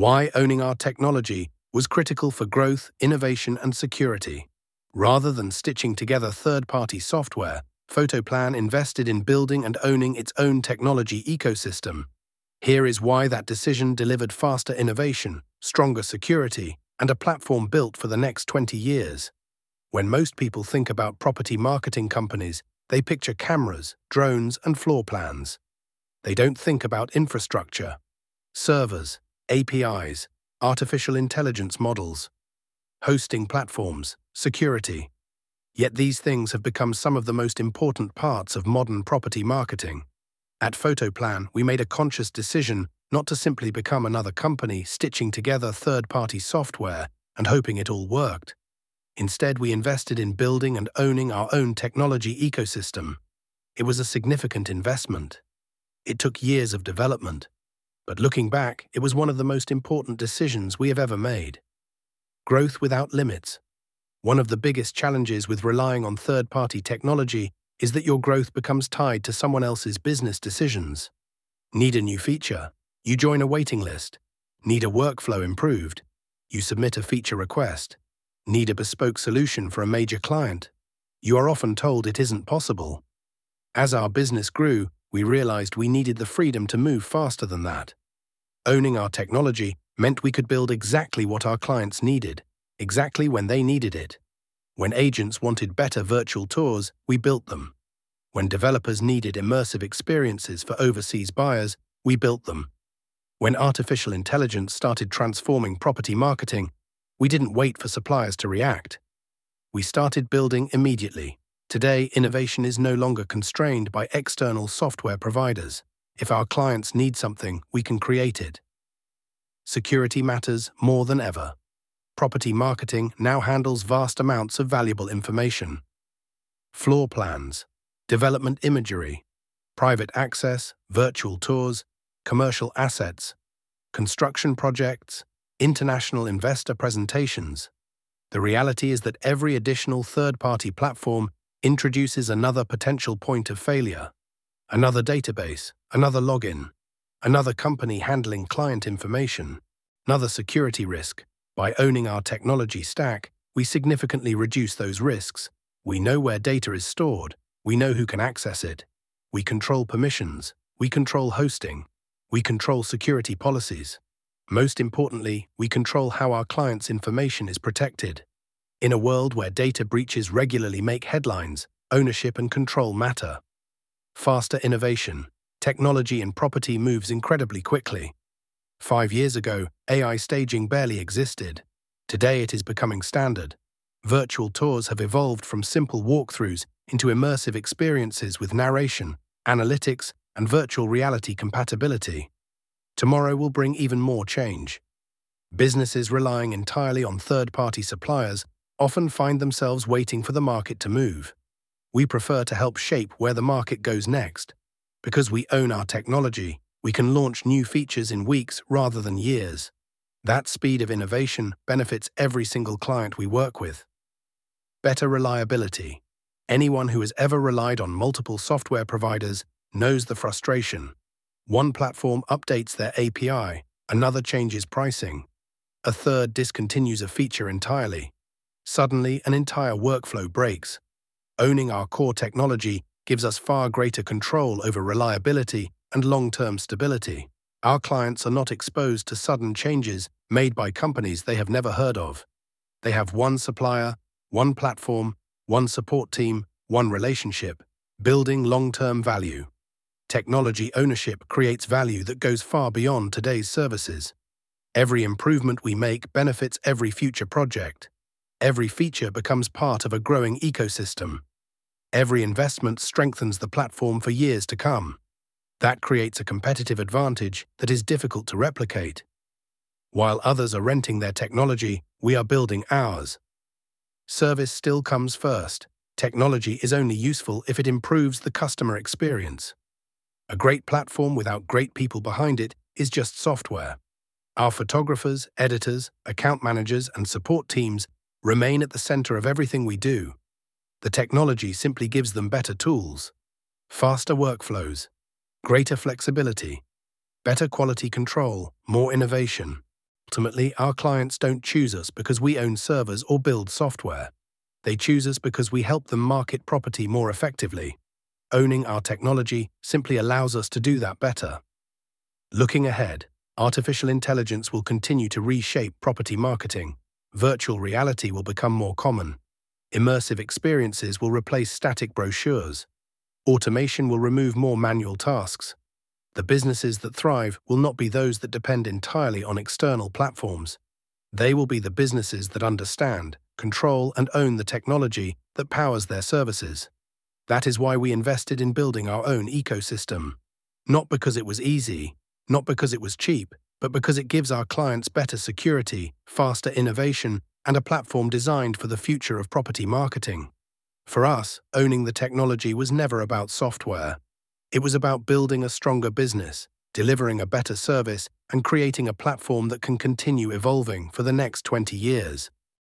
Why owning our technology was critical for growth, innovation, and security. Rather than stitching together third-party software, Photoplan invested in building and owning its own technology ecosystem. Here is why that decision delivered faster innovation, stronger security, and a platform built for the next 20 years. When most people think about property marketing companies, they picture cameras, drones, and floor plans. They don't think about infrastructure, servers, APIs, artificial intelligence models, hosting platforms, security. Yet these things have become some of the most important parts of modern property marketing. At Photoplan, we made a conscious decision not to simply become another company stitching together third-party software and hoping it all worked. Instead, we invested in building and owning our own technology ecosystem. It was a significant investment. It took years of development, but looking back, it was one of the most important decisions we have ever made. Growth without limits. One of the biggest challenges with relying on third-party technology is that your growth becomes tied to someone else's business decisions. Need a new feature? You join a waiting list. Need a workflow improved? You submit a feature request. Need a bespoke solution for a major client? You are often told it isn't possible. As our business grew, we realized we needed the freedom to move faster than that. Owning our technology meant we could build exactly what our clients needed, exactly when they needed it. When agents wanted better virtual tours, we built them. When developers needed immersive experiences for overseas buyers, we built them. When artificial intelligence started transforming property marketing, we didn't wait for suppliers to react. We started building immediately. Today, innovation is no longer constrained by external software providers. If our clients need something, we can create it. Security matters more than ever. Property marketing now handles vast amounts of valuable information. Floor plans, development imagery, private access, virtual tours, commercial assets, construction projects, international investor presentations. The reality is that every additional third-party platform introduces another potential point of failure, another database, another login, another company handling client information, another security risk. By owning our technology stack, we significantly reduce those risks. We know where data is stored. We know who can access it. We control permissions. We control hosting. We control security policies. Most importantly, we control how our clients' information is protected. In a world where data breaches regularly make headlines, ownership and control matter. Faster innovation. Technology in property moves incredibly quickly. 5 years ago, AI staging barely existed. Today it is becoming standard. Virtual tours have evolved from simple walkthroughs into immersive experiences with narration, analytics, and virtual reality compatibility. Tomorrow will bring even more change. Businesses relying entirely on third-party suppliers often find themselves waiting for the market to move. We prefer to help shape where the market goes next. Because we own our technology, we can launch new features in weeks rather than years. That speed of innovation benefits every single client we work with. Better reliability. Anyone who has ever relied on multiple software providers knows the frustration. One platform updates their API, another changes pricing, a third discontinues a feature entirely. Suddenly, an entire workflow breaks. Owning our core technology gives us far greater control over reliability and long-term stability. Our clients are not exposed to sudden changes made by companies they have never heard of. They have one supplier, one platform, one support team, one relationship, building long-term value. Technology ownership creates value that goes far beyond today's services. Every improvement we make benefits every future project. Every feature becomes part of a growing ecosystem. Every investment strengthens the platform for years to come. That creates a competitive advantage that is difficult to replicate. While others are renting their technology, we are building ours. Service still comes first. Technology is only useful if it improves the customer experience. A great platform without great people behind it is just software. Our photographers, editors, account managers, and support teams remain at the center of everything we do. The technology simply gives them better tools, faster workflows, greater flexibility, better quality control, more innovation. Ultimately, our clients don't choose us because we own servers or build software. They choose us because we help them market property more effectively. Owning our technology simply allows us to do that better. Looking ahead, artificial intelligence will continue to reshape property marketing. Virtual reality will become more common. Immersive experiences will replace static brochures. Automation will remove more manual tasks. The businesses that thrive will not be those that depend entirely on external platforms. They will be the businesses that understand, control, and own the technology that powers their services. That is why we invested in building our own ecosystem. Not because it was easy, not because it was cheap, but because it gives our clients better security, faster innovation, and a platform designed for the future of property marketing. For us, owning the technology was never about software. It was about building a stronger business, delivering a better service, and creating a platform that can continue evolving for the next 20 years.